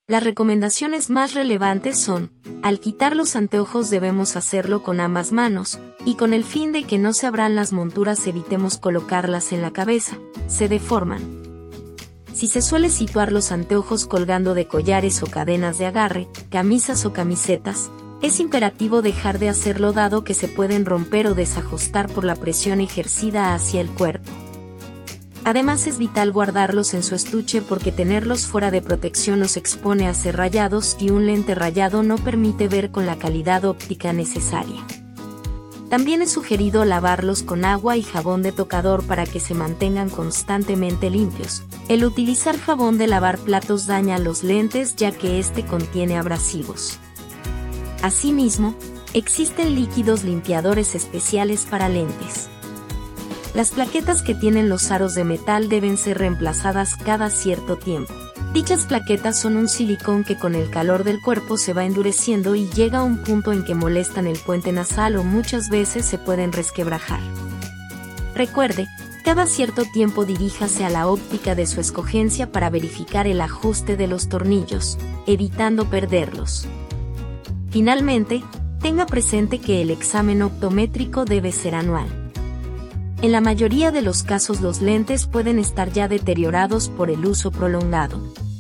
Las recomendaciones más relevantes son: al quitar los anteojos debemos hacerlo con ambas manos, y con el fin de que no se abran las monturas evitemos colocarlas en la cabeza, se deforman. Si se suele situar los anteojos colgando de collares o cadenas de agarre, camisas o camisetas, es imperativo dejar de hacerlo dado que se pueden romper o desajustar por la presión ejercida hacia el cuerpo. Además es vital guardarlos en su estuche porque tenerlos fuera de protección los expone a ser rayados y un lente rayado no permite ver con la calidad óptica necesaria. También es sugerido lavarlos con agua y jabón de tocador para que se mantengan constantemente limpios. El utilizar jabón de lavar platos daña los lentes ya que este contiene abrasivos. Asimismo, existen líquidos limpiadores especiales para lentes. Las plaquetas que tienen los aros de metal deben ser reemplazadas cada cierto tiempo. Dichas plaquetas son un silicón que con el calor del cuerpo se va endureciendo y llega a un punto en que molestan el puente nasal o muchas veces se pueden resquebrajar. Recuerde, cada cierto tiempo diríjase a la óptica de su escogencia para verificar el ajuste de los tornillos, evitando perderlos. Finalmente, tenga presente que el examen optométrico debe ser anual. En la mayoría de los casos los lentes pueden estar ya deteriorados por el uso prolongado.